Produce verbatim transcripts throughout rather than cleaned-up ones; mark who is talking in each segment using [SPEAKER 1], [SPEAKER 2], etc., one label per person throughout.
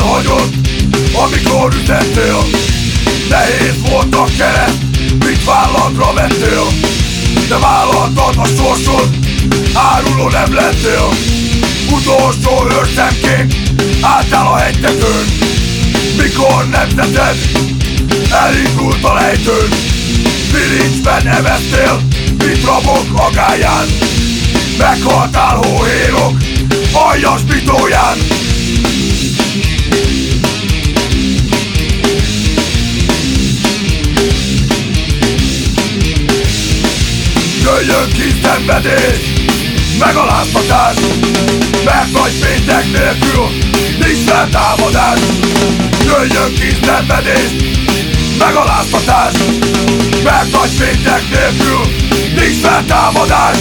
[SPEAKER 1] elhagyott, amikor ütettél. Nehéz volt a kereszt, mit vállalatra vettél. De vállaltad a sorsod, áruló nem lettél. Utolsó őrszemként álltál a hegytetőn, mikor nemzeted elindult a lejtőn. Bilincsben eveztél, mint rabok a gályán. Meghaltál hóhérok aljas bitóján. Jöjjön ki szenvedés, megaláztatás, mert nagy péntek nélkül nincs feltámadás. Jöjjön ki szenvedés, megaláztatás, mert nagy péntek nélkül nincs feltámadás.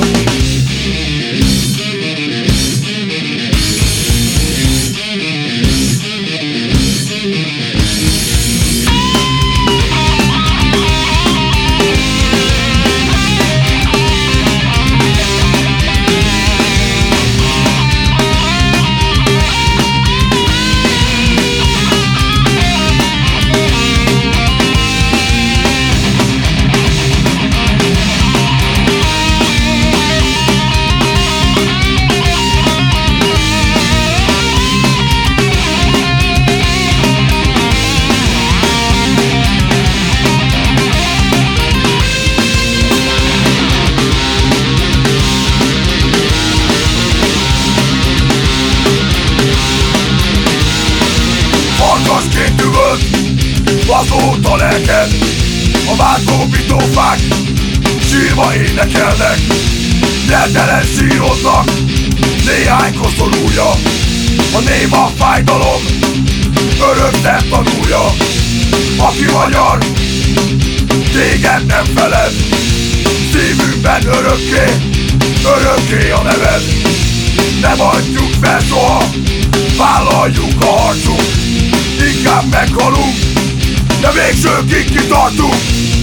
[SPEAKER 1] Farkasként üvölt azóta lelked, a váltó bitófák sírva énekelnek. Nyeltelen síroznak néhány koszorúja, a néma fájdalom öröknek tanulja. Aki magyar, téged nem feled, szívünkben örökké, örökké a neved. Nem adjuk fel soha, vállaljuk a harcunk, inkább meghalunk, de végsőkig kitartunk.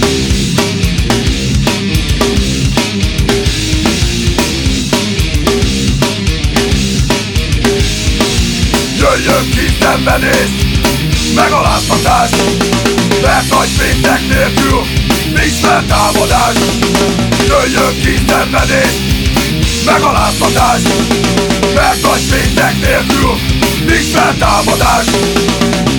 [SPEAKER 1] Jöjjön ki szenvedés, megaláztatás, mert nagy péntek nélkül nincs feltámadás. Jöjjön ki szenvedés, megaláztatás, mert nagy péntek nélkül nincs feltámadás.